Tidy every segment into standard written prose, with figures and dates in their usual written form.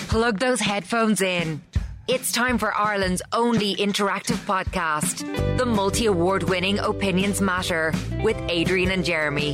Plug those headphones in. It's time for Ireland's only interactive podcast, the multi-award-winning Opinions Matter with Adrian and Jeremy.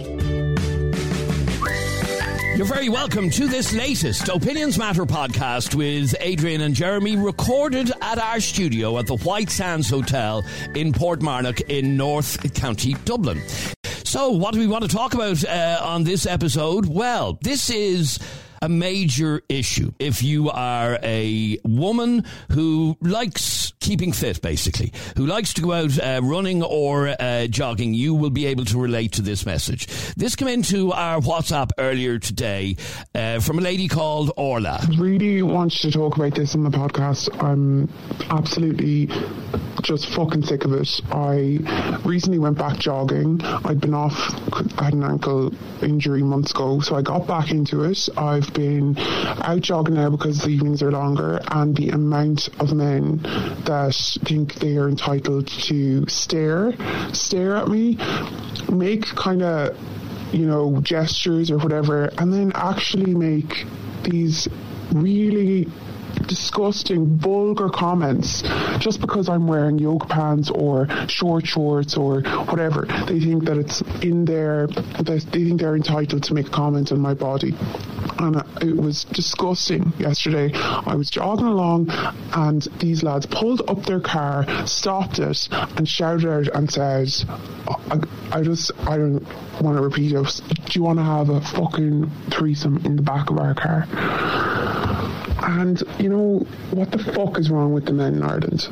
You're very welcome to this latest Opinions Matter podcast with Adrian and Jeremy, recorded at our studio at the White Sands Hotel in Portmarnock in North County Dublin. So, what do we want to talk about on this episode? Well, this is a major issue. If you are a woman who likes keeping fit, basically, who likes to go out running or jogging, you will be able to relate to this message. This came into our WhatsApp earlier today from a lady called Orla. I really want to talk about this on the podcast. I'm absolutely just fucking sick of it. I recently went back jogging. I'd been off, I had an ankle injury months ago, so I got back into it. I've been out jogging now because the evenings are longer, and the amount of men that think they are entitled to stare at me, make kind of, gestures or whatever, and then actually make these really disgusting, vulgar comments just because I'm wearing yoga pants or short shorts or whatever. They think that it's in there, they think they're entitled to make a comment on my body. And it was disgusting yesterday. I was jogging along and these lads pulled up their car, stopped it and shouted out and said, I don't want to repeat it, do you want to have a fucking threesome in the back of our car? And what the fuck is wrong with the men in Ireland?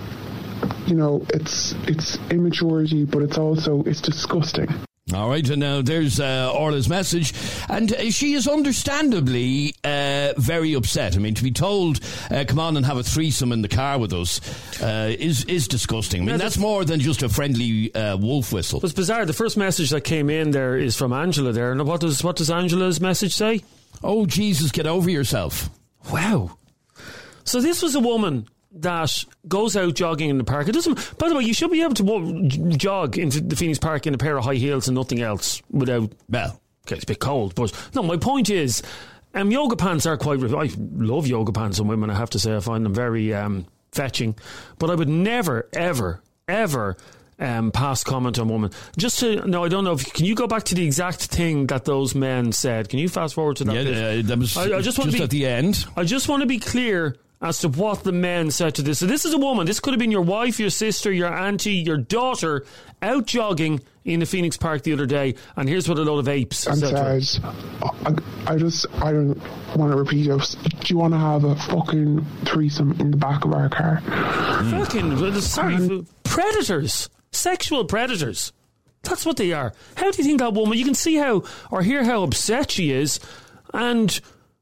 It's immaturity, but it's disgusting. All right, and now there's Orla's message, and she is understandably very upset. I mean, to be told, come on and have a threesome in the car with us is disgusting. I mean, that's more than just a friendly wolf whistle. It's bizarre. The first message that came in there is from Angela there, and what does Angela's message say? Oh, Jesus, get over yourself. Wow. So this was a woman that goes out jogging in the park. It doesn't. By the way, you should be able to jog into the Phoenix Park in a pair of high heels and nothing else without. Well, okay, it's a bit cold, but no. My point is, yoga pants are quite. I love yoga pants on women. I have to say, I find them very fetching. But I would never, ever, ever pass comment on women. Just to no, I don't know. Can you go back to the exact thing that those men said? Can you fast forward to that? Yeah, that was I just at the end. I just want to be clear as to what the men said to this. So this is a woman. This could have been your wife, your sister, your auntie, your daughter out jogging in the Phoenix Park the other day, and here's what a load of apes and says, I don't want to repeat it. Do you want to have a fucking threesome in the back of our car? Sorry, predators. Sexual predators. That's what they are. How do you think that woman, you can see how or hear how upset she is, and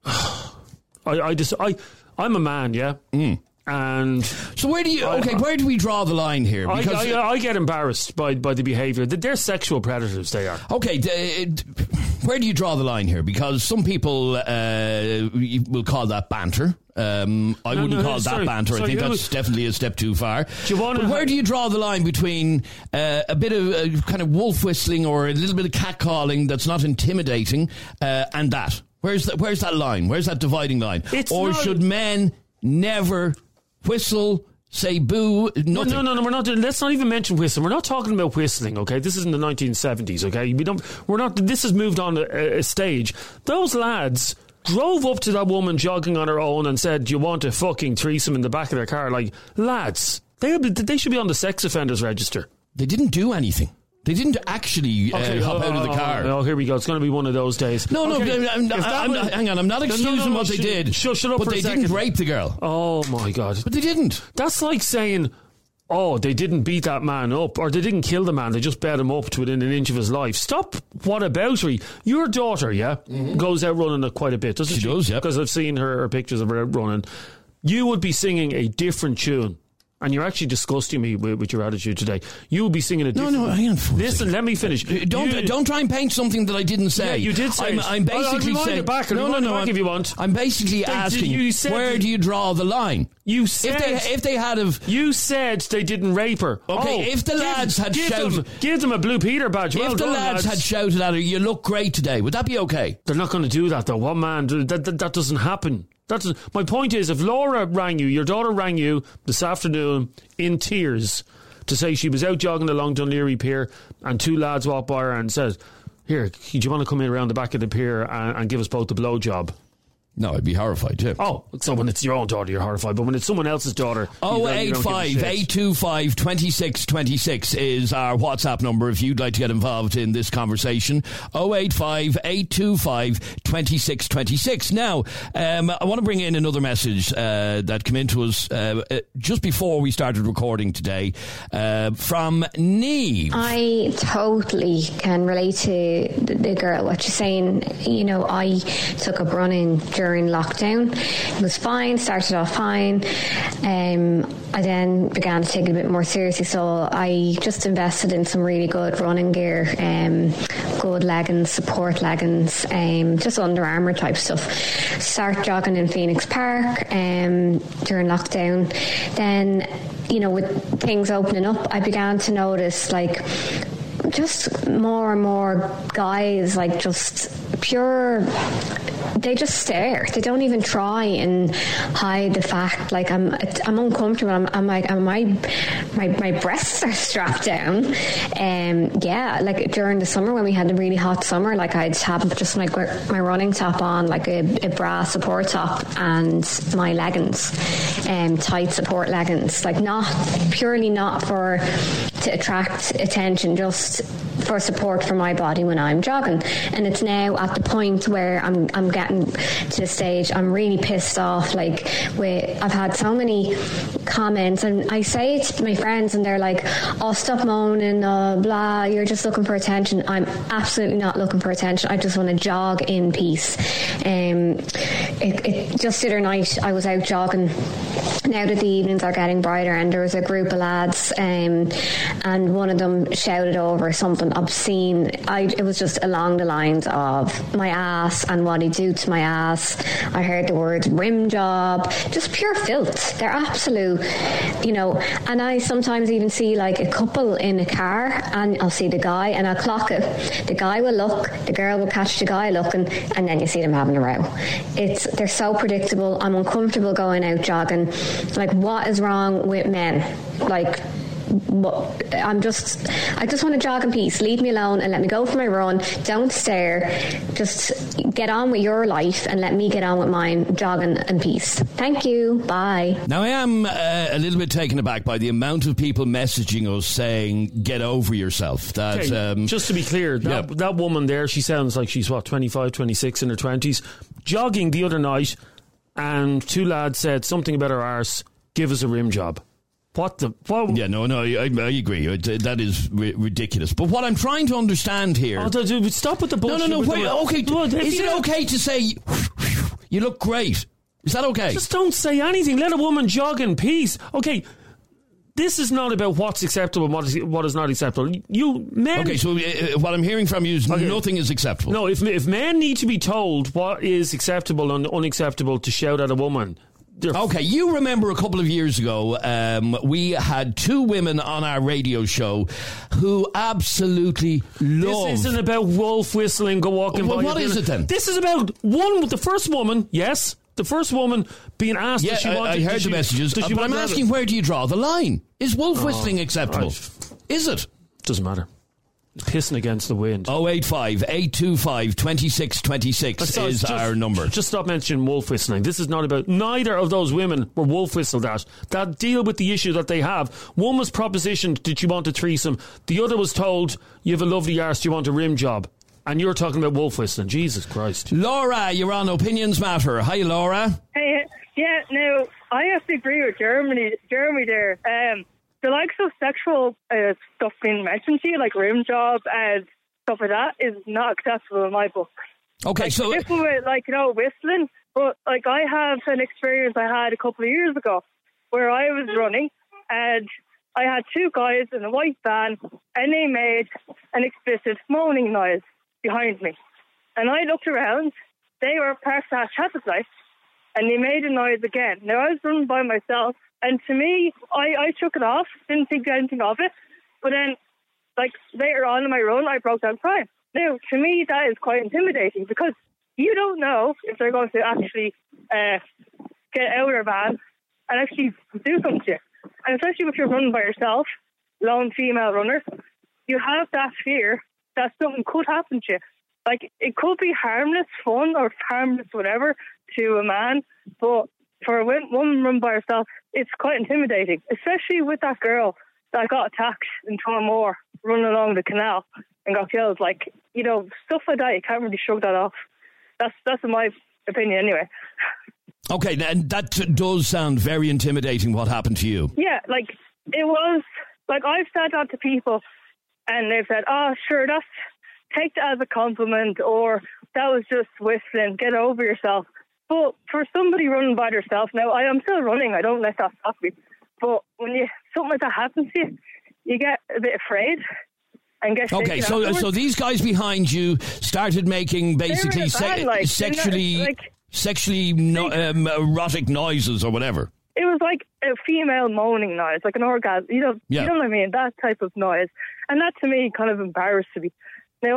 I'm a man, yeah? And so where do we draw the line here? Because I get embarrassed by the behaviour. They're sexual predators, they are. Okay, where do you draw the line here? Because some people will call that banter. I wouldn't call that banter. I think that's definitely a step too far. But where do you draw the line between a bit of kind of wolf whistling or a little bit of catcalling that's not intimidating and that? Where's that line? Where's that dividing line? Should men never whistle, say boo, nothing? No, we're not. Let's not even mention whistling. We're not talking about whistling, okay? This is in the 1970s, okay? We're not. This has moved on a stage. Those lads drove up to that woman jogging on her own and said, "Do you want a fucking threesome in the back of their car?" Like, lads, they should be on the sex offenders register. They didn't do anything. They didn't actually hop out of the car. Oh, here we go. It's going to be one of those days. No, hang on. I'm not excusing what they did. Shut up but for a second. They didn't rape the girl. Oh, my God. But they didn't. That's like saying, they didn't beat that man up, or they didn't kill the man, they just bet him up to within an inch of his life. Stop whataboutery. Your daughter, goes out running quite a bit, doesn't she? She does, yeah. Because I've seen her pictures of her out running. You would be singing a different tune. And you're actually disgusting me with your attitude today. You will be singing a different... No, hang on. Listen, let me finish. Don't try and paint something that I didn't say. Yeah, you did say I'm basically saying... it back. No, if you want. I'm basically asking, where do you draw the line? You said... If they had have... You said they didn't rape her. Okay, if the lads had shouted... Give them a Blue Peter badge. If the lads had shouted at her, you look great today, would that be okay? They're not going to do that, though. What man... That doesn't happen. My point is, if Laura rang you, your daughter rang you this afternoon in tears to say she was out jogging along Dunleary Pier and two lads walked by her and said, "Here, do you want to come in around the back of the pier and give us both a blowjob?" No, I'd be horrified too. Oh, so when it's your own daughter, you're horrified. But when it's someone else's daughter... 085 825 2626 is our WhatsApp number if you'd like to get involved in this conversation. 085 825 2626. Now, I want to bring in another message that came in to us just before we started recording today from Neve. I totally can relate to the girl, what she's saying. You know, I took up running during lockdown. It was fine, started off fine. I then began to take it a bit more seriously, so I just invested in some really good running gear, good leggings, support leggings, just Under Armour type stuff. Start jogging in Phoenix Park during lockdown. Then, you know, with things opening up, I began to notice like just more and more guys, like just pure, they just stare. They don't even try and hide the fact. Like I'm uncomfortable. I'm like, my breasts are strapped down. Yeah, like during the summer when we had a really hot summer, like I'd have just my running top on, like a bra support top and my leggings, tight support leggings. Like purely not to attract attention, just for support for my body when I'm jogging. And it's now at the point where I'm getting to the stage I'm really pissed off. Like I've had so many comments, and I say it to my friends and they're like, "Oh, stop moaning, blah, you're just looking for attention." I'm absolutely not looking for attention. I just want to jog in peace. Just the other night I was out jogging. Now that the evenings are getting brighter, and there was a group of lads, and one of them shouted over something obscene. It was just along the lines of my ass and what he do to my ass. I heard the words rim job, just pure filth. They're absolute, you know. And I sometimes even see like a couple in a car, and I'll see the guy and I'll clock it. The guy will look, the girl will catch the guy looking, and then you see them having a row. They're so predictable. I'm uncomfortable going out jogging. Like, what is wrong with men? Like, I just want to jog in peace. Leave me alone and let me go for my run. Don't stare. Just get on with your life and let me get on with mine, jogging in peace. Thank you. Bye. Now, I am a little bit taken aback by the amount of people messaging us saying, get over yourself. That, okay, just to be clear, that woman there, she sounds like she's, 25, 26 in her 20s, jogging the other night, and two lads said something about her arse, give us a rim job. What? Yeah, no, I agree. That is ridiculous. But what I'm trying to understand here... stop with the bullshit. No, wait, okay. Is it okay to say, you look great? Is that okay? Just don't say anything. Let a woman jog in peace. Okay, this is not about what's acceptable and what is not acceptable. You men... Okay, so what I'm hearing from you is nothing is acceptable. No, if men need to be told what is acceptable and unacceptable to shout at a woman... Okay, you remember a couple of years ago, we had two women on our radio show who absolutely loved... This isn't about wolf whistling, go walking by... Well, what is it then? This is about the first woman, yes, the first woman being asked if she wanted... I heard the messages, but I'm asking, where do you draw the line? Is wolf whistling acceptable? Right. Is it? Doesn't matter. Pissing against the wind. 085 825 2626 is our number. Just stop mentioning wolf whistling. This is not about... Neither of those women were wolf whistled at. That deal with the issue that they have. One was propositioned, did you want a threesome? The other was told, you have a lovely arse, do you want a rim job? And you're talking about wolf whistling. Jesus Christ. Laura, you're on Opinions Matter. Hi, Laura. Hey, yeah, no, I have to agree with Jeremy there. The likes of sexual stuff being mentioned to you, like rim job and stuff like that, is not acceptable in my book. Okay, like, so... different with, whistling, but, I have an experience I had a couple of years ago where I was running and I had two guys in a white van and they made an explicit moaning noise behind me. And I looked around, they were parked at traffic lights and they made a noise again. Now, I was running by myself. And to me, I took it off, didn't think anything of it. But then, later on in my run, I broke down crying. Now, to me, that is quite intimidating because you don't know if they're going to actually get out of their van and actually do something to you. And especially if you're running by yourself, lone female runner, you have that fear that something could happen to you. Like, it could be harmless fun or harmless whatever to a man, but for a woman run by herself, it's quite intimidating, especially with that girl that got attacked in Tullamore running along the canal and got killed. Like, you know, stuff like that, you can't really shrug that off. That's in my opinion anyway. Okay, and that does sound very intimidating, what happened to you. Yeah, like, it was, like, I've said that to people and they've said, oh, sure, take that as a compliment, or that was just whistling, get over yourself. But for somebody running by themselves, now I am still running, I don't let that stop me. But when something like that happens to you, you get a bit afraid and get okay. So these guys behind you started making basically sexually erotic noises or whatever. It was like a female moaning noise, like an orgasm. You know what I mean? That type of noise, and that to me kind of embarrassed me. Now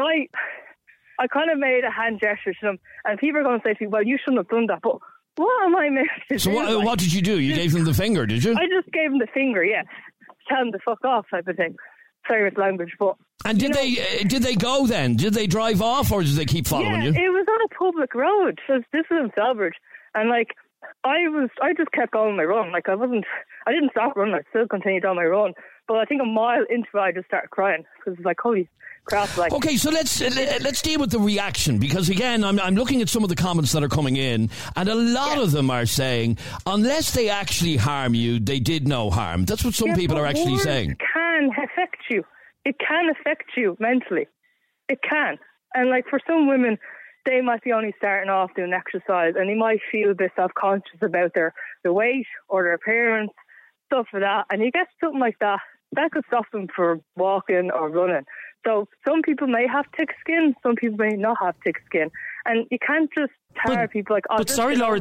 I kind of made a hand gesture to them, and people are going to say to me, "Well, you shouldn't have done that." But what am I meant to do? So what did you do? You gave them the finger, did you? I just gave them the finger, yeah. Tell them to fuck off, type of thing. Sorry with language, but... And did they go then? Did they drive off, or did they keep following you? Yeah, it was on a public road. So this is in Selbridge. And, like, I just kept going my run. Like, I didn't stop running. I still continued on my run. But I think a mile into it, I just started crying. Because it's like, holy crap. Like, okay, so let's deal with the reaction. Because, again, I'm looking at some of the comments that are coming in. And a lot of them are saying, unless they actually harm you, they did no harm. That's what some people are actually saying. It can affect you. It can affect you mentally. It can. And, like, for some women, they might be only starting off doing exercise and they might feel a bit self-conscious about their weight or their appearance, stuff like that. And you get something like that, that could stop them from walking or running. So some people may have thick skin, some people may not have thick skin. And you can't just tar people like... But sorry, Laura,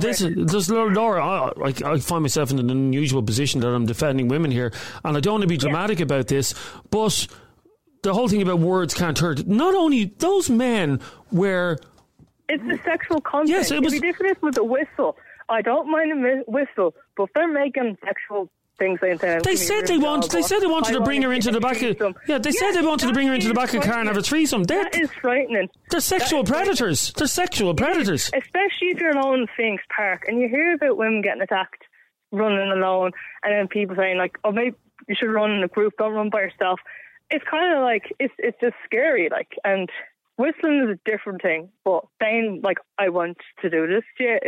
Laura, I find myself in an unusual position that I'm defending women here, and I don't want to be dramatic about this, but the whole thing about words can't hurt. Not only those men were... It's the sexual content. Yes, it was... It'd be different with a whistle. I don't mind a whistle, but if they're making sexual things like that... They said they wanted to bring her into the back of... Yeah, they said they wanted to bring her into the back of the car and have a threesome. That is frightening. They're sexual predators. They're sexual predators. Especially if you're alone in Phoenix Park and you hear about women getting attacked running alone, and then people saying, like, oh, maybe you should run in a group, don't run by yourself. It's kind of like, it's just scary, like, and whistling is a different thing, but saying, like, I want to do this to you,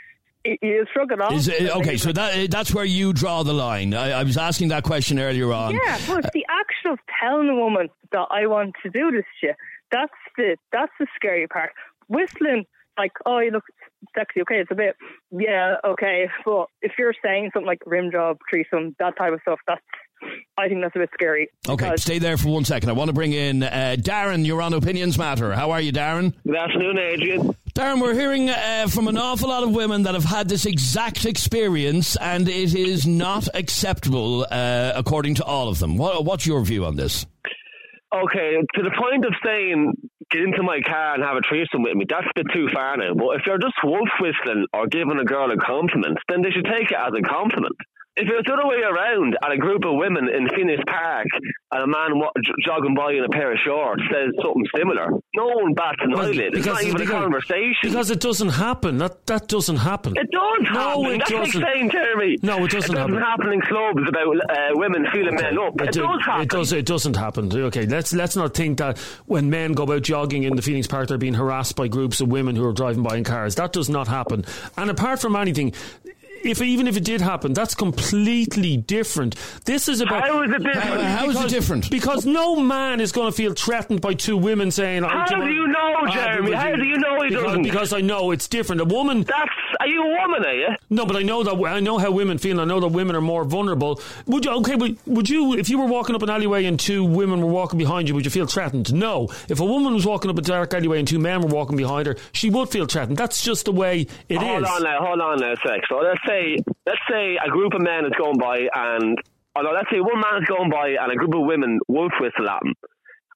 you shrug it off. Okay, so that's where you draw the line. I was asking that question earlier on. Yeah, but the act of telling a woman that I want to do this to you, that's the scary part. Whistling, like, oh, you look sexy, okay, it's a bit, yeah, okay, but if you're saying something like rim job, threesome, that type of stuff, I think that's a bit scary. Okay, stay there for 1 second. I want to bring in Darren. You're on Opinions Matter. How are you, Darren? Good afternoon, Adrian. Darren, we're hearing from an awful lot of women that have had this exact experience, and it is not acceptable, according to all of them. What's your view on this? Okay, to the point of saying, get into my car and have a threesome with me, that's a bit too far now. But if you're just wolf whistling or giving a girl a compliment, then they should take it as a compliment. If it was the other way around and a group of women in Phoenix Park and a man jogging by in a pair of shorts says something similar, no one bats an eyelid. It's not even a conversation. Because it doesn't happen. That doesn't happen. It does happen. No, it That's doesn't. like saying, Jeremy. No, it doesn't happen. It doesn't happen in clubs about women feeling men up. It does happen. It doesn't happen. Okay, let's not think that when men go out jogging in the Phoenix Park, they're being harassed by groups of women who are driving by in cars. That does not happen. And apart from anything... Even if it did happen, that's completely different. This is about... How is it different? How is it different? Because no man is going to feel threatened by two women saying... How do you know, Jeremy? How do you know he doesn't? Because I know it's different. A woman... Are you a woman, are you? No, but I know how women feel. I know that women are more vulnerable. Would you, if you were walking up an alleyway and two women were walking behind you, would you feel threatened? No. If a woman was walking up a dark alleyway and two men were walking behind her, she would feel threatened. That's just the way it is. Hold on now a sec. So let's say a group of men is going by and... let's say one man is going by and a group of women wolf whistle at him.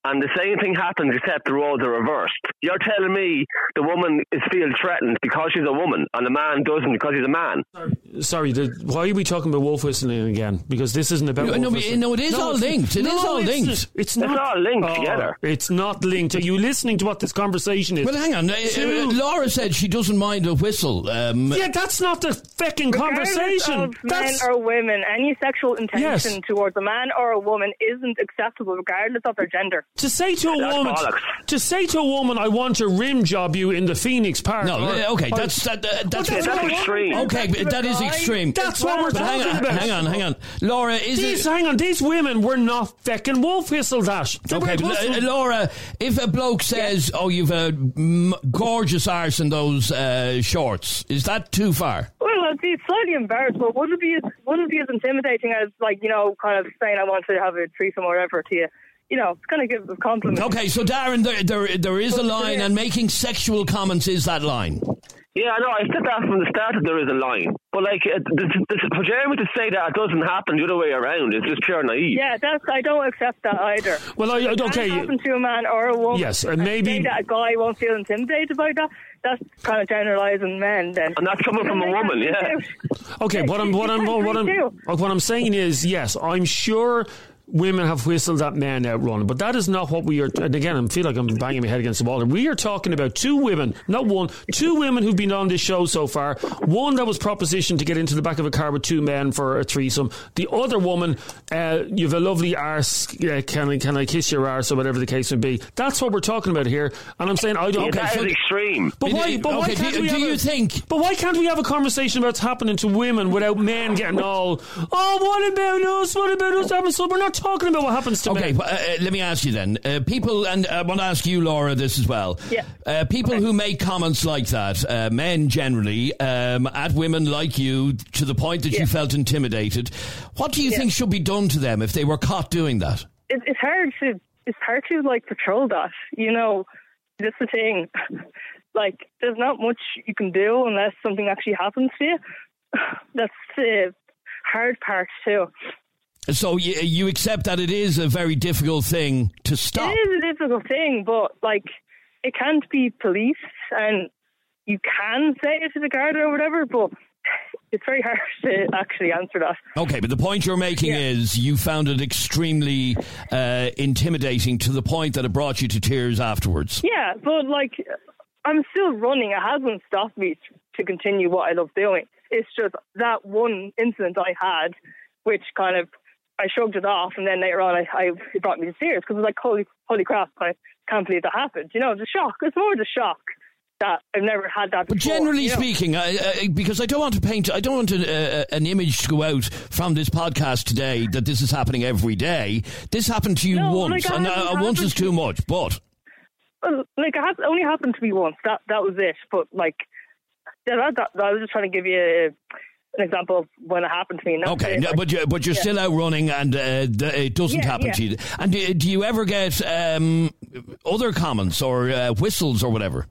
and the same thing happens except the roles are reversed. You're telling me the woman feels threatened because she's a woman and the man doesn't because he's a man. Sorry, why are we talking about wolf whistling again? Because this isn't about wolf whistling. No, it is all linked. It is all linked. It's not. It's all linked together. It's not linked. Are you listening to what this conversation is? Well, hang on. Laura said she doesn't mind a whistle. Yeah, that's not the fucking conversation. Of men or women, any sexual intention towards a man or a woman isn't acceptable regardless of their gender. To say to a woman, I want to rim job you in the Phoenix Park. No, that's extreme. Okay, that is extreme. That's what we're talking about. Hang on. Laura, these women were not fucking wolf whistled at. Okay, Laura, if a bloke says, "Oh, you've a gorgeous arse in those shorts," is that too far? Well, I'd be slightly embarrassed, but wouldn't it be as intimidating as, like, you know, kind of saying I want to have a threesome or whatever to you? You know, it's kind of give a compliment. Okay, so Darren, there is a line, and making sexual comments is that line. Yeah, I know. I said that from the start that there is a line. But, like, for Jeremy to say that it doesn't happen the other way around is just pure naive. Yeah, I don't accept that either. Well, it can happen to a man or a woman. Yes, and maybe say that a guy won't feel intimidated by that. That's kind of generalising men, then. And that's coming from a woman, yeah. Okay, what I'm saying is, yes, I'm sure women have whistled at men outrunning, but that is not what we are. And again, I feel like I'm banging my head against the wall. We are talking about two women, not one, two women who've been on this show so far. One that was propositioned to get into the back of a car with two men for a threesome. The other woman, you've a lovely arse. Can I kiss your arse or whatever the case may be? That's what we're talking about here. And I'm saying I don't. That is extreme. But why? But why can't we have a conversation about what's happening to women without men getting all? Oh, what about us? What about us? So we're not talking about what happens to men. Let me ask you then. People, and I want to ask you, Laura, this as well. Yeah. People who make comments like that, men generally, at women like you, to the point that you felt intimidated. What do you think should be done to them if they were caught doing that? It's hard to like patrol that. You know, that's the thing. Like, there's not much you can do unless something actually happens to you. That's the hard part too. So you accept that it is a very difficult thing to stop? It is a difficult thing, but, like, it can't be policed, and you can say it to the guard or whatever, but it's very hard to actually answer that. Okay, but the point you're making is you found it extremely intimidating to the point that it brought you to tears afterwards. Yeah, but, like, I'm still running. It hasn't stopped me to continue what I love doing. It's just that one incident I had, which kind of, I shrugged it off, and then later on it brought me to tears because it was like, holy crap, I can't believe that happened. You know, it's a shock. It's more the shock that I've never had that before. But generally speaking, because I don't want an image to go out from this podcast today that this is happening every day. This happened to you once, and once is too much, but... Well, like, it only happened to me once. That was it. But, like, I was just trying to give you an example of when it happened to me. Okay, but you're still out running, and it doesn't happen to you. And do you ever get other comments or whistles or whatever?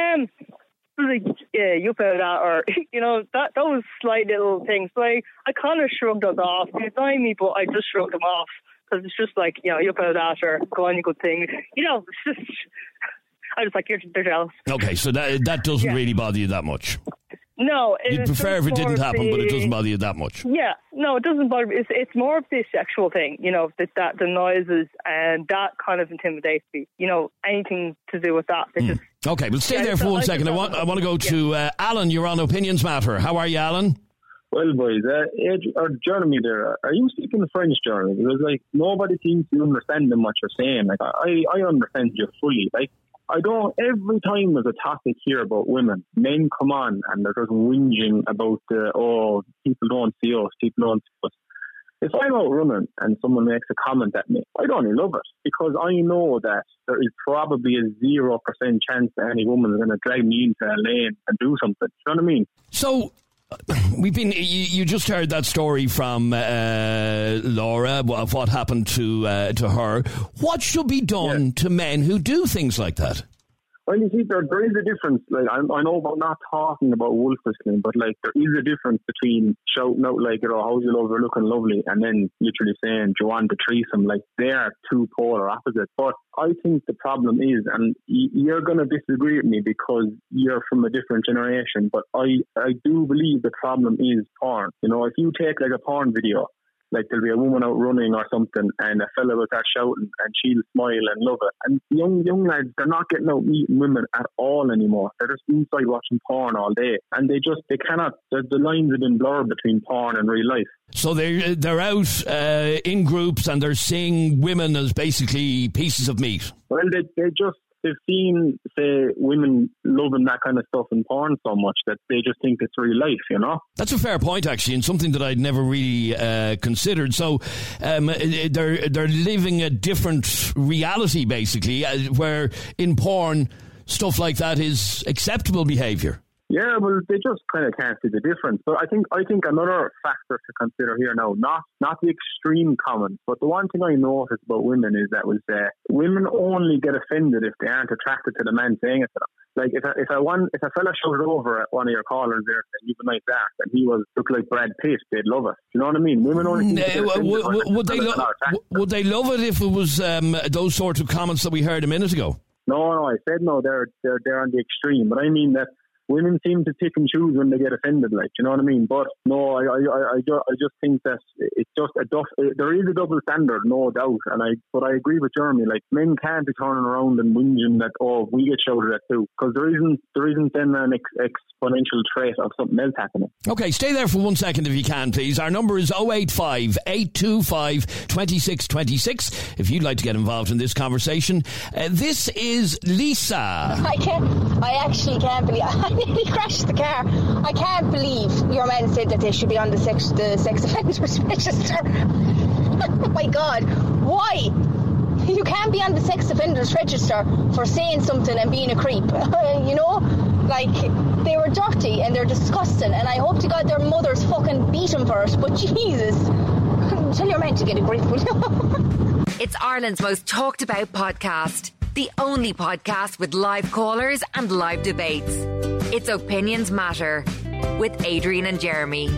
Like, you put that, or, you know, those slight little things. So I kind of shrugged those off. They annoy me, but I just shrugged them off. Because it's just like, you know, you put that, or go on, you good thing. You know, it's just, I was like, they're jealous. Okay, so that doesn't really bother you that much? No. You'd prefer if it didn't happen, but it doesn't bother you that much? Yeah, no, it doesn't bother me. It's more of the sexual thing, you know, that the noises, and that kind of intimidates me. You know, anything to do with that. Just, okay, well, stay there for 1 second. I want to go to Alan. You're on Opinions Matter. How are you, Alan? Well, boys, Jeremy there, are you speaking French, Jeremy? Because, like, nobody seems to understand what you're saying. Like, I understand you fully. Like, every time there's a topic here about women, men come on and they're just whinging about, people don't see us, people don't see us. If I'm out running and someone makes a comment at me, I don't love it, because I know that there is probably a 0% chance that any woman is going to drag me into a lane and do something. You know what I mean? So... You just heard that story from Laura of what happened to her. What should be done to men who do things like that? Well, you see, there is a difference. Like, I know about not talking about wolf whistling, but like there is a difference between shouting out like, how's your lover looking lovely, and then literally saying, do you want a threesome? Like, they are two polar opposites. But I think the problem is, and you're going to disagree with me because you're from a different generation, but I do believe the problem is porn. If you take like a porn video, like there'll be a woman out running or something and a fella will start shouting and she'll smile and love it. And young lads, they're not getting out meeting women at all anymore. They're just inside watching porn all day. And they cannot, the lines have been blurred between porn and real life. So they're out in groups and they're seeing women as basically pieces of meat. Well, they've seen, say, women loving that kind of stuff in porn so much that they just think it's real life, That's a fair point, actually, and something that I'd never really considered. So they're living a different reality, basically, where in porn, stuff like that is acceptable behaviour. Yeah, well, they just kind of can't see the difference. But I think another factor to consider here now, not the extreme comments, but the one thing I noticed about women is that women only get offended if they aren't attracted to the man saying it to them. Like if a fella shouted over at one of your callers there saying, "You've a nice ass," and he looked like Brad Pitt, they'd love it. You know what I mean? Women only would they love it if it was those sorts of comments that we heard a minute ago? No, I said no. They're on the extreme, but I mean that. Women seem to pick and choose when they get offended, like, you know what I mean? But no, I just think that it's just there is a double standard, no doubt. But I agree with Jeremy. Like, men can't be turning around and whinging that we get shouted at too, because there isn't then an exponential trait of something else happening. Okay, stay there for 1 second if you can, please. Our number is 085 825 2626. If you'd like to get involved in this conversation, this is Lisa. I actually can't believe. I nearly crashed the car. I can't believe your man said that they should be on the sex offenders register. Oh my God, why? You can't be on the sex offenders register for saying something and being a creep. Like, they were dirty and they're disgusting, and I hope to God their mothers fucking beat them for it. But Jesus, tell your man to get a grip, will you? It's Ireland's most talked about podcast. The only podcast with live callers and live debates. It's Opinions Matter with Adrian and Jeremy.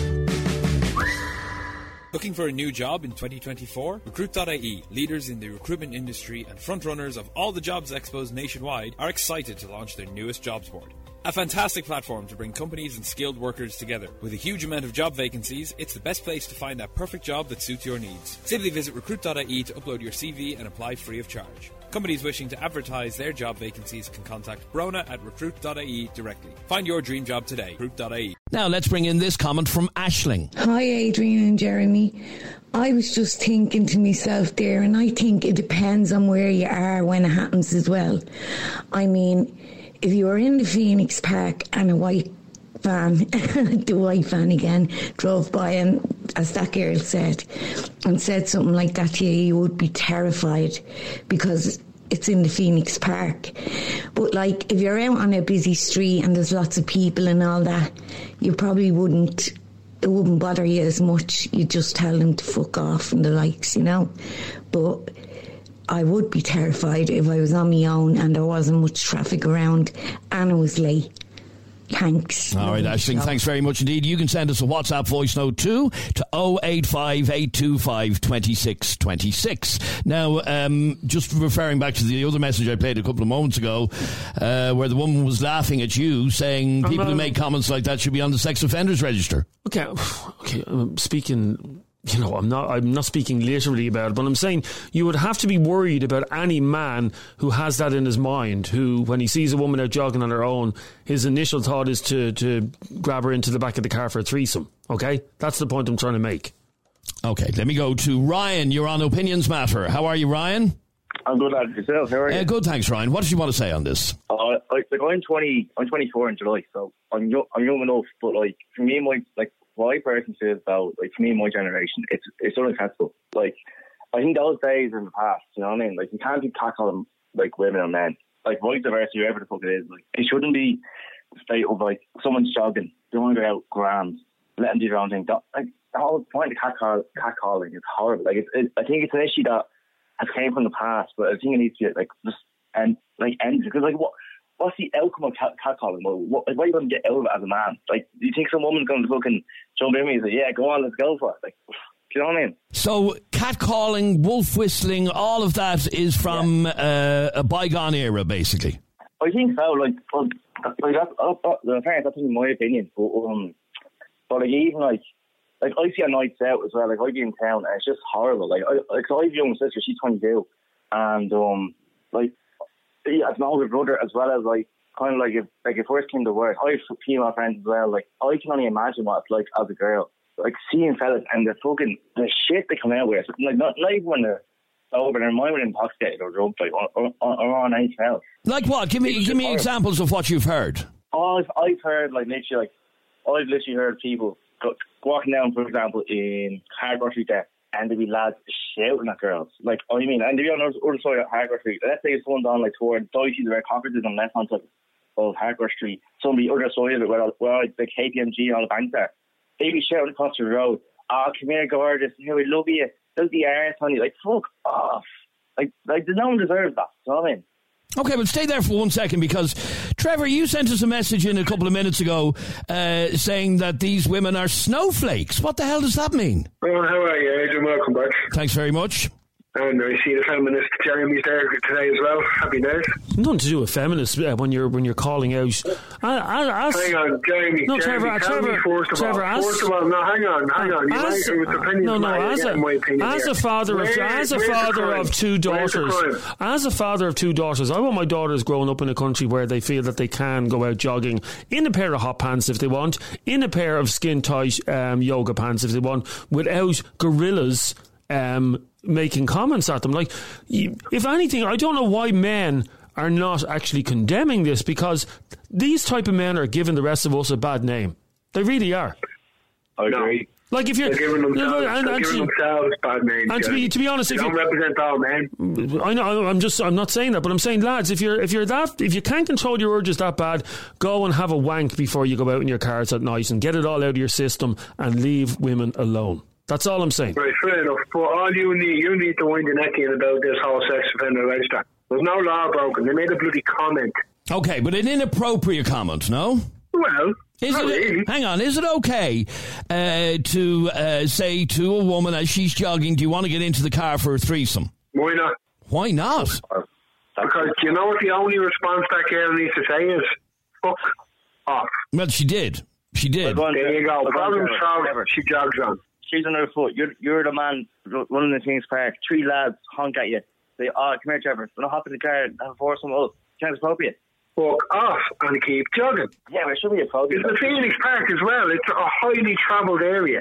Looking for a new job in 2024? Recruit.ie, leaders in the recruitment industry and frontrunners of all the jobs expos nationwide, are excited to launch their newest jobs board. A fantastic platform to bring companies and skilled workers together. With a huge amount of job vacancies, it's the best place to find that perfect job that suits your needs. Simply visit recruit.ie to upload your CV and apply free of charge. Companies wishing to advertise their job vacancies can contact Brona at recruit.ie directly. Find your dream job today. Recruit.ie. Now let's bring in this comment from Aisling. Hi Adrian and Jeremy. I was just thinking to myself there, and I think it depends on where you are when it happens as well. I mean, if you were in the Phoenix Park and a white van, the white van again, drove by and, as that girl said, and said something like that to you, you would be terrified because it's in the Phoenix Park. But like, if you're out on a busy street and there's lots of people and all that, you probably wouldn't, it wouldn't bother you as much. You'd just tell them to fuck off and the likes, But I would be terrified if I was on my own and there wasn't much traffic around and it was late. Thanks. All right, Aisling, thanks very much indeed. You can send us a WhatsApp voice note too to 085 825 2626. Now, just referring back to the other message I played a couple of moments ago, where the woman was laughing at you, saying people who make comments like that should be on the sex offenders register. Okay, I'm speaking... I'm not speaking literally about it, but I'm saying you would have to be worried about any man who has that in his mind, who, when he sees a woman out jogging on her own, his initial thought is to grab her into the back of the car for a threesome. Okay? That's the point I'm trying to make. Okay, let me go to Ryan. You're on Opinions Matter. How are you, Ryan? I'm good, lad. Yourself? How are you? Good, thanks, Ryan. What did you want to say on this? I'm 24 in July, so I'm young enough, but for me, what I personally feel about, for me and my generation, it's unacceptable. I think those days are in the past, you know what I mean? You can't be catcalling, women and men. Vice versa, whoever the fuck it is. It shouldn't be the state of, someone's jogging, they want to go out grand, let them do their own thing. The whole point of catcalling is horrible. I think it's an issue that has came from the past, but I think it needs to get, end, because, what's the outcome of catcalling? What are you going to get out of it as a man? Like, do you think some woman's going to fucking jump in me and say, yeah, go on, let's go for it? Like, do you know what I mean? So, catcalling, wolf whistling, all of that is from a bygone era, basically. I think so. That's in my opinion. But like, even like I see on nights out as well. Like, I be in town and it's just horrible. Like I have a young sister, she's 22, and like, yeah, as an older brother as well as like kind of like if worst came to worst, I have female friends as well. Like, I can only imagine what it's like as a girl. Like, seeing fellas and the shit they come out with. Like, not even when they're sober, they're mind intoxicated or drunk, like, or on anything else. Like what? Give me examples of what you've heard. I've heard, like, literally, like, I've literally heard people walking down, for example, in Hardcore Street there, and there'd be lads shouting at girls. Like, I mean, and they'd be on the other side of Hardcore Street. Let's say someone's on, like, toward Dicey, the Red Cockers on the left-hand side of Hardcore Street. Somebody other side of it, where like, the KPMG and all the banks there. They'd be shouting across the road, "Oh, come here, gorgeous, here, we love you. Look the arse on you." Like, fuck off. Like no one deserves that. You know what I mean? Okay, but stay there for 1 second, because Trevor, you sent us a message in a couple of minutes ago saying that these women are snowflakes. What the hell does that mean? Well, how are you, Adrian? Welcome back. Thanks very much. And I see the feminist Jeremy's there today as well. Happy days. Nothing to do with feminists when you're calling out. Hang on, Jeremy. No, Trevor. Hang on. No, hang on. As a father of two daughters, I want my daughters growing up in a country where they feel that they can go out jogging in a pair of hot pants if they want, in a pair of skin tight yoga pants if they want, without gorillas making comments at them. Like, if anything, I don't know why men are not actually condemning this, because these type of men are giving the rest of us a bad name. They really are. I agree. Like, if you're giving themselves bad names, and to be honest, they don't represent all men. I know. I'm not saying that, but I'm saying, lads, if you can't control your urges that bad, go and have a wank before you go out in your cars at night and get it all out of your system and leave women alone. That's all I'm saying. Right, fair enough. But all you need to wind your neck in about this whole sex offender register. There's no law broken. They made a bloody comment. Okay, but an inappropriate comment, no? Well, hang on, is it okay to say to a woman as she's jogging, do you want to get into the car for a threesome? Why not? Why not? Because you know what the only response that girl needs to say is, fuck off. Well, she did. There you go. Problem solved. She jogs on. She's on her foot. You're the man running the King's Park. 3 lads honk at you. Say, "Oh, come here, Trevor. Don't hop in the car and have a foursome with us." Can't appropriate. Fuck off and keep jogging. Yeah, but it should be appropriate. It's the Phoenix Park as well. It's a highly travelled area.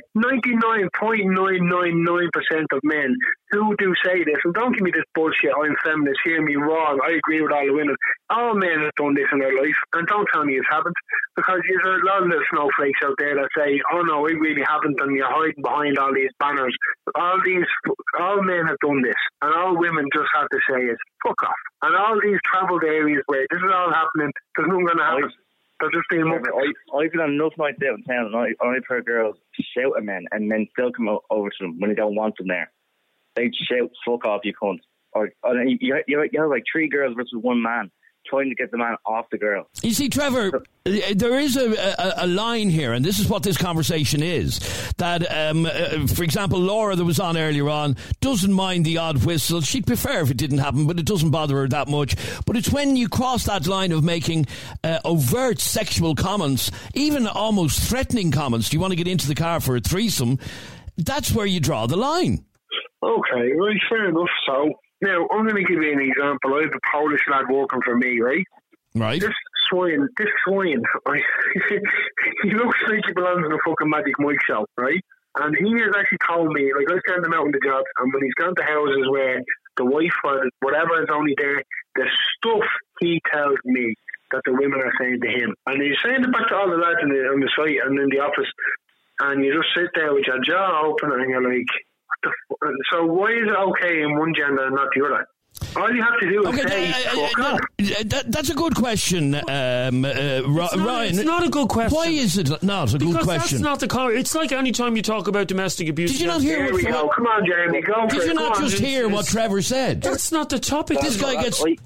99.999% of men who do say this, and don't give me this bullshit, I'm feminist, hear me wrong, I agree with all the women. All men have done this in their life, and don't tell me it haven't, because there's a lot of little snowflakes out there that say, "Oh no, I really haven't," and you're hiding behind all these banners. All men have done this, and all women just have to say is, fuck off. And all these travelled areas where this is all happening, there's nothing going to happen. They're just being I've been on enough nights out in town, and I've heard girls shout at men, and men still come over to them when they don't want them there. They shout, "Fuck off, you cunt." Or you have like 3 girls versus 1 man trying to get the man off the girl. You see, Trevor, there is a line here, and this is what this conversation is, that, for example, Laura that was on earlier on doesn't mind the odd whistle. She'd prefer if it didn't happen, but it doesn't bother her that much. But it's when you cross that line of making overt sexual comments, even almost threatening comments, "Do you want to get into the car for a threesome?" That's where you draw the line. Okay, right, fair enough. So, now, I'm going to give you an example. I have a Polish lad working for me, right? Right. This swine, right? He looks like he belongs in a fucking Magic Mike show, right? And he has actually told me, like, I send him out on the job, and when he's gone to houses where the wife or whatever is only there, the stuff he tells me that the women are saying to him. And he's saying it back to all the lads on the site and in the office, and you just sit there with your jaw open and you're like, so why is it okay in one gender and not the other? All you have to do is say, that's a good question, Ryan. It's not a good question. Why is it not a good question? That's not the it's like any time you talk about domestic abuse. Did you not hear what... Come on, Jeremy, go for it. Did you not just hear what Trevor said? That's not the topic. This guy gets...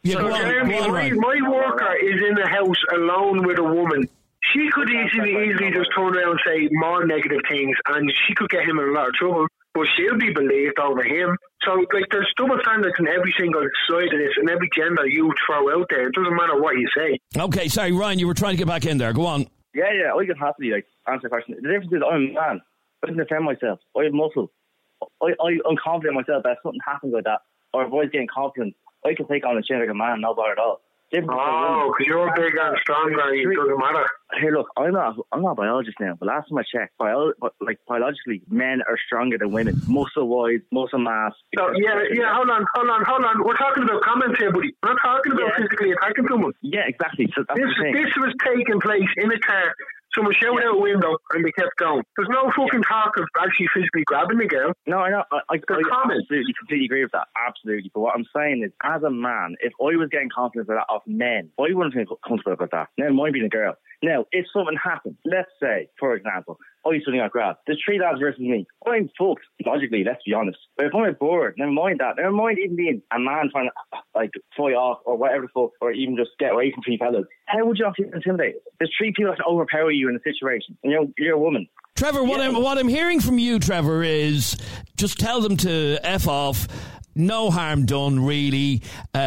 Yeah, go on, Jeremy, go on, Ryan. my worker is in the house alone with a woman. She could easily just turn around and say more negative things, and she could get him in a lot of trouble. But she'll be believed over him. So, like, there's double standards in every single side of this, and every gender you throw out there. It doesn't matter what you say. Okay, sorry, Ryan, you were trying to get back in there. Go on. Yeah, I can happily answer the question. The difference is I'm a man. I can defend myself. I have muscle. I'm confident in myself that if something happens like that, or if I was getting confident, I can take on a chair like a man, no bother at all. Oh, because you're bigger and stronger, it doesn't matter. Here, look, I'm not a biologist now, but last time I checked, biologically, men are stronger than women, muscle-wise, muscle mass. So, yeah, hold on. We're talking about comments here, buddy. We're not talking about physically attacking someone. Yeah, exactly. So that's this was taking place in a car. Someone shouted out a window and they kept going. There's no fucking talk of actually physically grabbing the girl. No, I know. I absolutely, completely agree with that. Absolutely. But what I'm saying is, as a man, if I was getting confidence like that off men, I wouldn't feel comfortable about that. Now, it might be the girl. Now, if something happens, let's say, for example, I suddenly got grabbed. There's 3 lads versus me. I'm fucked, logically, let's be honest. But if I'm bored, never mind that. Never mind even being a man trying to, fly off or whatever the fuck, or even just get away from 3 fellas. How would you not feel intimidated? There's 3 people that can overpower you in a situation. And you're a woman. Trevor, what I'm hearing from you, Trevor, is just tell them to F off. No harm done, really.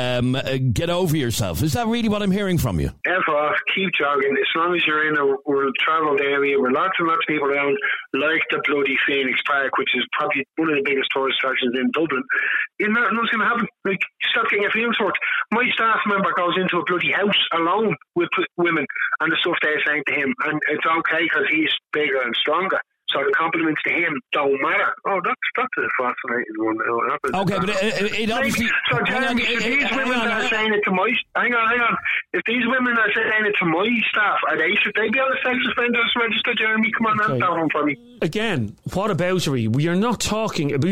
Get over yourself. Is that really what I'm hearing from you? F off, keep jogging. As long as you're in a well-travelled area where lots and lots of people around, like the bloody Phoenix Park, which is probably one of the biggest tourist attractions in Dublin, nothing's going to happen. Like, stop getting your feelings hurt. My staff member goes into a bloody house alone with women and the stuff they're saying to him, and it's okay because he's bigger and stronger. So the compliments to him don't matter. Oh, that's a fascinating one. Okay, but it obviously... So, Jeremy, if these women are saying it to my... Hang on. If these women are saying it to my staff, should they be on the sex offenders register, Jeremy? Come on, answer that one for me. Again, what about you? We are not talking... there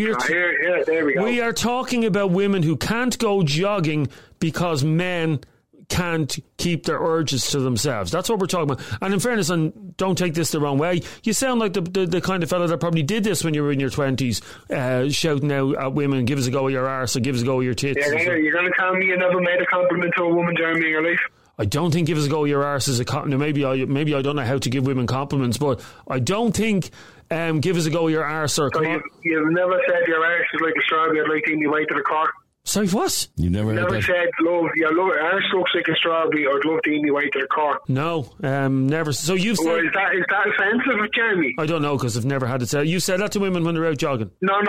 we go. We are talking about women who can't go jogging because men can't keep their urges to themselves. That's what we're talking about. And in fairness, and don't take this the wrong way, you sound like the kind of fellow that probably did this when you were in your 20s, shouting out at women, give us a go with your arse or give us a go with your tits. You're going to tell me you never made a compliment to a woman, Jeremy, in your life? I don't think give us a go with your arse is a compliment. Maybe I don't know how to give women compliments, but I don't think give us a go with your arse or... So you've never said your arse is like a strawberry, I'd like to eat me way to the car? Sorry, what? You never said, love, arse looks like a strawberry, or I'd love to eat me way to the car. No, never. So you've said... Is that offensive, Jeremy? I don't know, because I've never had it said. You said that to women when they're out jogging? No,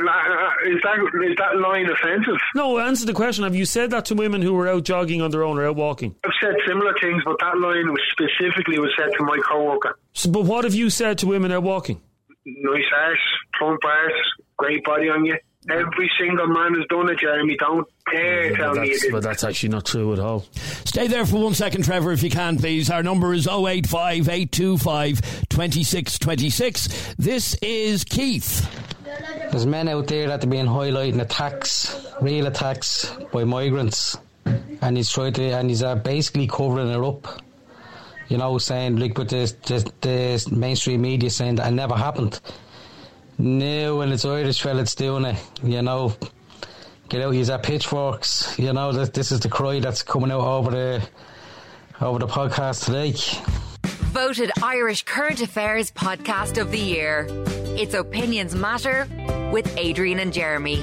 is that line offensive? No, answer the question. Have you said that to women who were out jogging on their own or out walking? I've said similar things, but that line was said to my co-worker. So, but what have you said to women out walking? Nice arse, plump arse, great body on you. Every single man has done it, Jeremy. Don't dare tell me it isn't. But that's actually not true at all. Stay there for 1 second, Trevor, if you can, please. Our number is 085 825 2626. This is Keith. There's men out there that are being highlighting attacks, real attacks by migrants, and he's basically covering it up. You know, saying like with the mainstream media saying that it never happened. No, when it's Irish fellas doing it, you know, get out, use our pitchforks. You know, this is the cry that's coming out over the podcast today. Voted Irish Current Affairs Podcast of the Year. It's Opinions Matter with Adrian and Jeremy.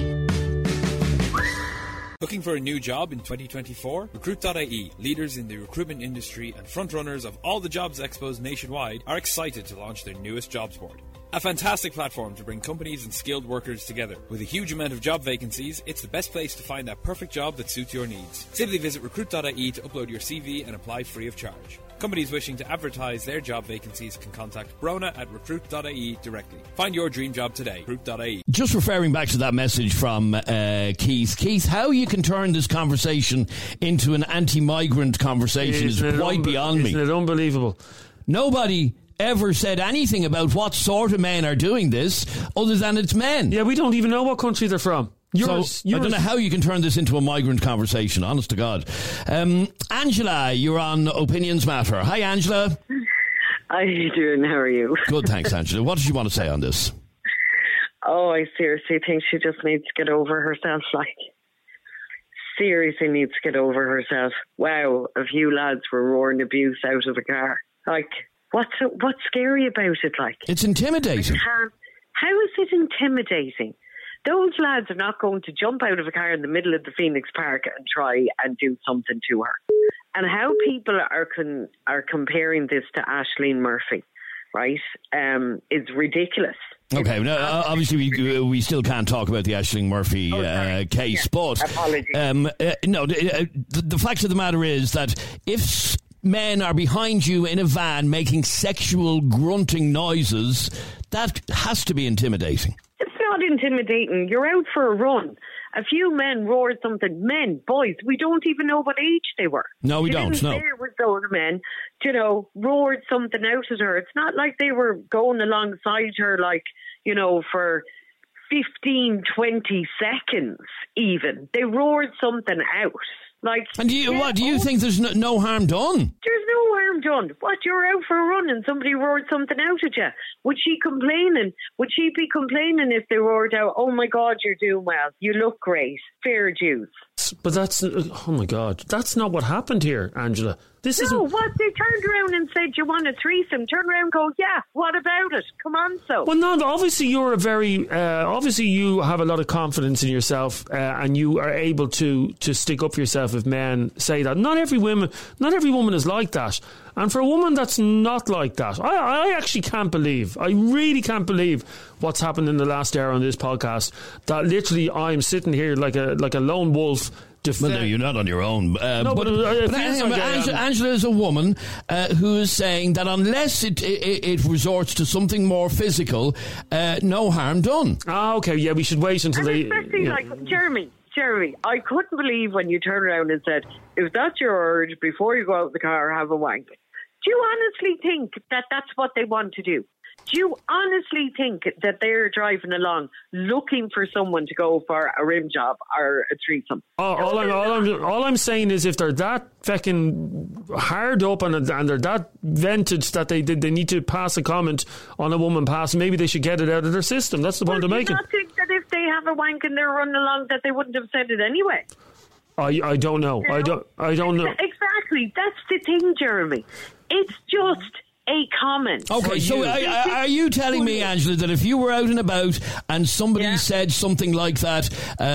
Looking for a new job in 2024? Recruit.ie, leaders in the recruitment industry and frontrunners of all the jobs expos nationwide, are excited to launch their newest jobs board. A fantastic platform to bring companies and skilled workers together. With a huge amount of job vacancies, it's the best place to find that perfect job that suits your needs. Simply visit recruit.ie to upload your CV and apply free of charge. Companies wishing to advertise their job vacancies can contact Brona at recruit.ie directly. Find your dream job today. Recruit.ie. Just referring back to that message from Keith. Keith, how you can turn this conversation into an anti-migrant conversation is quite beyond me. Isn't it unbelievable? Nobody ever said anything about what sort of men are doing this other than it's men. Yeah, we don't even know what country they're from. I don't know how you can turn this into a migrant conversation, honest to God. Angela, you're on Opinions Matter. Hi, Angela. How are you doing? How are you? Good, thanks, Angela. What did you want to say on this? Oh, I seriously think she just needs to get over herself. seriously needs to get over herself. Wow, a few lads were roaring abuse out of a car. Like, what's scary about it? Like, it's intimidating. How is it intimidating? Those lads are not going to jump out of a car in the middle of the Phoenix Park and try and do something to her. And how people are comparing this to Aisling Murphy, right, is ridiculous. Okay, now, obviously we still can't talk about the Aisling Murphy case, but the fact of the matter is that if men are behind you in a van making sexual grunting noises, that has to be intimidating. It's not intimidating. You're out for a run. A few men roared something. Men, boys, we don't even know what age they were. No, we don't. No. There was those men, roared something out at her. It's not like they were going alongside her, like, for 15, 20 seconds even. They roared something out. Like, and do you think there's no harm done? There's no harm done. What, you're out for a run and somebody roared something out at you? Would she complaining? Would she be complaining if they roared out, "Oh my God, you're doing well, you look great, fair dues"? But that's, oh my God, that's not what happened here, Angela. This isn't... what? They turned around and said, "You want a threesome?" Turn around and go, "Yeah, what about it? Come on, so." Well, no, obviously you're obviously you have a lot of confidence in yourself and you are able to stick up for yourself if men say that. Not every woman is like that. And for a woman that's not like that, I actually can't believe, I really can't believe what's happened in the last hour on this podcast, that literally I'm sitting here like a lone wolf. Well, no, you're not on your own. Angela is a woman who is saying that unless it resorts to something more physical, no harm done. Okay, yeah, we should wait until they... Especially like Jeremy, I couldn't believe when you turned around and said, if that's your urge, before you go out in the car, have a wank. Do you honestly think that that's what they want to do? Do you honestly think that they're driving along looking for someone to go for a rim job or a threesome? All I'm saying is, if they're that fucking hard up and they're that vented that they need to pass a comment on a woman passing, maybe they should get it out of their system. That's the point I'm making. Do you not think that if they have a wank and they're running along that they wouldn't have said it anyway? I don't know. I don't know. Exactly. That's the thing, Jeremy. It's just a comment. Okay, so are you telling me, Angela, that if you were out and about and somebody said something like that,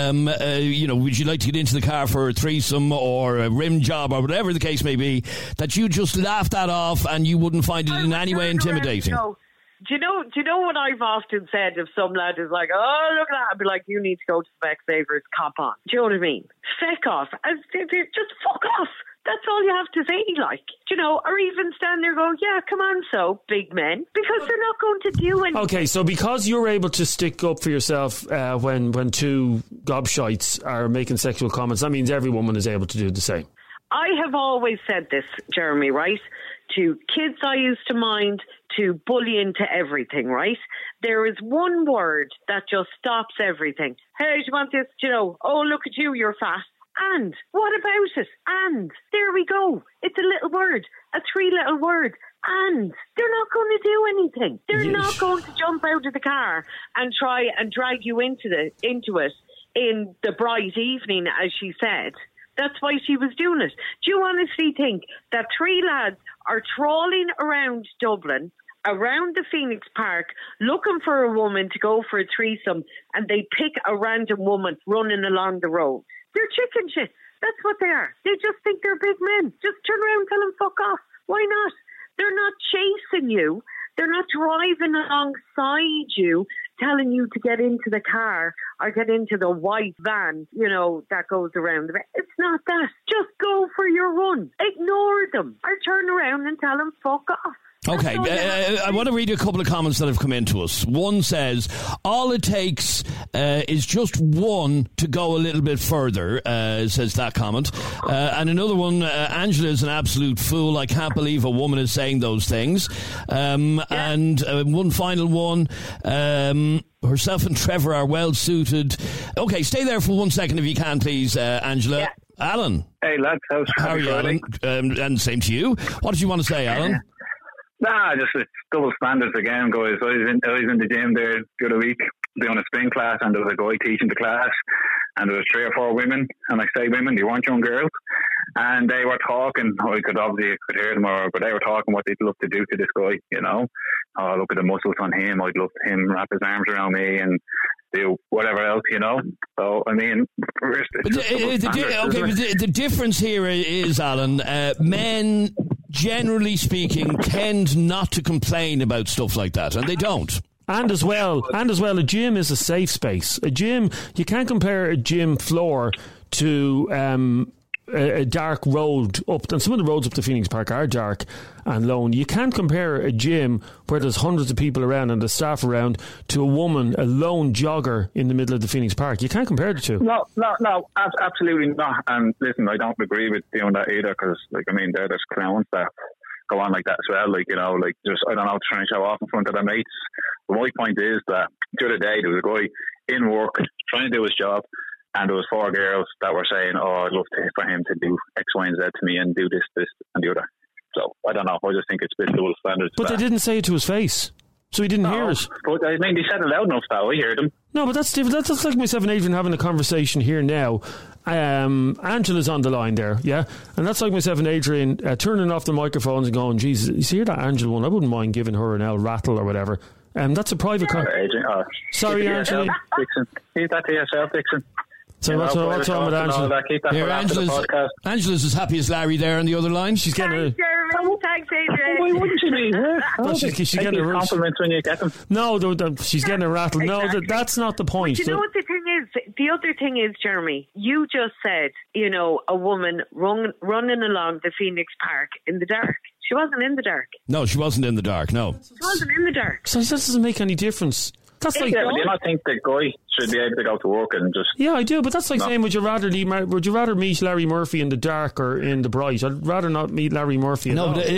would you like to get into the car for a threesome or a rim job or whatever the case may be, that you just laugh that off and you wouldn't find it in any way intimidating? Do you know what I've often said if some lad is like, "Oh, look at that," I'd be like, "You need to go to Specsavers, cop on." Do you know what I mean? Feck off. Just fuck off. That's all you have to say, like, or even stand there going, "Yeah, come on, so big men," because they're not going to do anything. Okay, so because you're able to stick up for yourself when two gobshites are making sexual comments, that means every woman is able to do the same. I have always said this, Jeremy, right? To kids I used to mind, to bullying, to everything, right? There is one word that just stops everything. "Hey, do you want this? Oh, look at you, you're fat." And what about it? And there we go. It's a little word, a 3-letter word. And they're not going to do anything. They're not going to jump out of the car and try and drag you into it in the bright evening, as she said. That's why she was doing it. Do you honestly think that 3 lads are trawling around Dublin, around the Phoenix Park, looking for a woman to go for a threesome, and they pick a random woman running along the road? They're chicken shit. That's what they are. They just think they're big men. Just turn around and tell them fuck off. Why not? They're not chasing you. They're not driving alongside you, telling you to get into the car or get into the white van, that goes around. It's not that. Just go for your run. Ignore them or turn around and tell them fuck off. Okay, I want to read you a couple of comments that have come in to us. One says, all it takes is just one to go a little bit further, says that comment. And another one, Angela is an absolute fool. I can't believe a woman is saying those things. And one final one, herself and Trevor are well suited. Okay, stay there for 1 second if you can, please, Angela. Yeah. Alan. Hey, lads. How are you, Alan? And same to you. What did you want to say, Alan? Just it's double standards again, guys. I was in the gym there the other week, doing a spin class, and there was a guy teaching the class, and there was 3 or 4 women, and I say women, they weren't young girls, and they were talking. I could hear them, but they were talking what they'd love to do to this guy. You know, oh, look at the muscles on him. I'd love him wrap his arms around me and do whatever else, you know. So I mean, the difference here is, Alan, men, generally speaking, tend not to complain about stuff like that, and they don't. And as well, a gym is a safe space. A gym, you can't compare a gym floor to a dark road up, and some of the roads up to Phoenix Park are dark and lone. You can't compare a gym where there's hundreds of people around and the staff around to a lone jogger in the middle of the Phoenix Park. You can't compare the two. No, absolutely not. And listen, I don't agree with doing that either, because, like, I mean, there's clowns that go on like that as well, like, you know, like, just, I don't know, trying to show off in front of their mates. But my point is that the other day there was a guy in work trying to do his job, and there was 4 girls that were saying, oh, I'd love for him to do X, Y, and Z to me and do this, and the other. So, I don't know, I just think it's a bit double standards. But they didn't say it to his face, so he didn't hear it. But, I mean, they said it loud enough that I heard them. No, but that's different. That's like myself and Adrian having a conversation here now. Angela's on the line there, yeah? And that's like myself and Adrian turning off the microphones and going, Jesus, you see that Angela one? I wouldn't mind giving her an L rattle or whatever. That's a private conversation. Sorry, Angela. Keep that to yourself, Dixon. So what's wrong with Angela? Here, Angela's as happy as Larry there on the other line. She's getting a... Thanks, Adrian. Why wouldn't you be? She's getting a compliments when you get them. No, she's getting a rattle. Exactly. No, that's not the point. But you know what the thing is? The other thing is, Jeremy, you just said, you know, a woman running along the Phoenix Park in the dark. She wasn't in the dark. No, she wasn't in the dark, no. She wasn't in the dark. So that doesn't make any difference. That's like, but do you not think the guy should be able to go to work and just... Yeah, I do, but that's like saying, would you rather meet Larry Murphy in the dark or in the bright? I'd rather not meet Larry Murphy.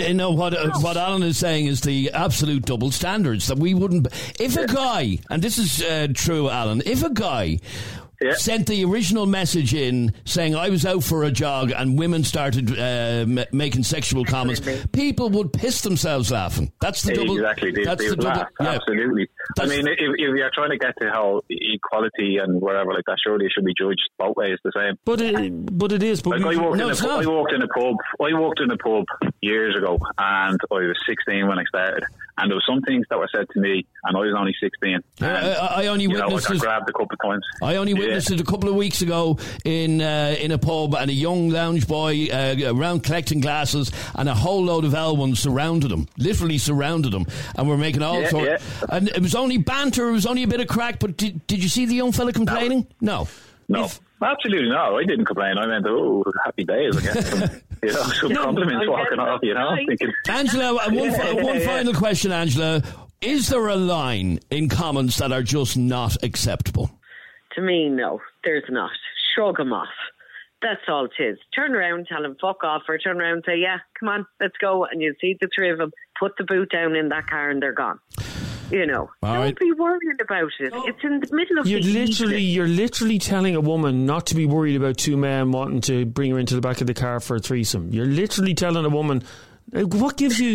What Alan is saying is the absolute double standards, that we wouldn't... If a guy, and this is true, Alan, if a guy... sent the original message in saying I was out for a jog and women started making sexual comments, people would piss themselves laughing. That's the double. Exactly. That's the double. Laugh. Yeah. Absolutely. I mean, if you're trying to get to how equality and whatever like that, surely it should be judged both ways the same. But it is. But like I walked in a pub years ago, and I was 16 when I started. And there were some things that were said to me, and I was only 16. I only witnessed I got grabbed a couple of times. I only witnessed it a couple of weeks ago in a pub, and a young lounge boy around collecting glasses, and a whole load of L1s surrounded him, literally surrounded him, and were making all sorts. Yeah. And it was only banter, it was only a bit of crack. But did you see the young fella complaining? No. Absolutely no. I didn't complain. I meant, happy days, I guess. Some compliments walking off, thinking. Angela, one final question, Angela. Is there a line in comments that are just not acceptable? To me, no, there's not. Shrug them off. That's all it is. Turn around, tell them fuck off, or turn around and say, yeah, come on, let's go. And you'll see the 3 of them put the boot down in that car and they're gone. You know, don't be worried about it. It's in the middle of You're literally telling a woman not to be worried about 2 men wanting to bring her into the back of the car for a threesome. You're literally telling a woman... What gives you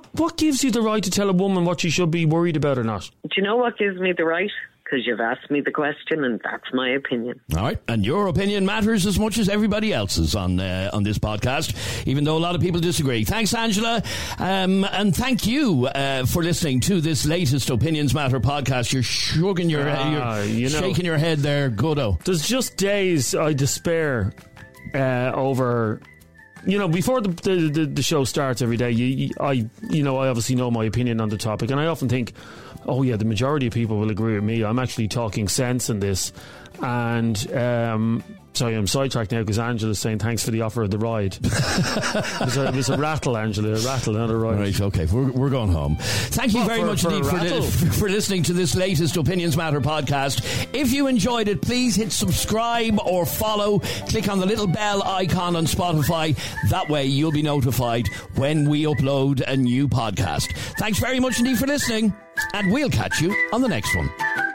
the right to tell a woman what she should be worried about or not? Do you know what gives me the right? Because you've asked me the question, and that's my opinion. All right, and your opinion matters as much as everybody else's on this podcast, even though a lot of people disagree. Thanks, Angela, and thank you for listening to this latest Opinions Matter podcast. You're shaking your head there, Goodo. There's just days I despair over. You know, before the show starts every day, I obviously know my opinion on the topic, and I often think, oh yeah, the majority of people will agree with me. I'm actually talking sense in this. And sorry, I'm sidetracked now because Angela's saying thanks for the offer of the ride. It was a rattle, Angela, a rattle, not a ride. Right, okay, we're going home. Thank you very much indeed for listening to this latest Opinions Matter podcast. If you enjoyed it, please hit subscribe or follow. Click on the little bell icon on Spotify. That way you'll be notified when we upload a new podcast. Thanks very much indeed for listening, and we'll catch you on the next one.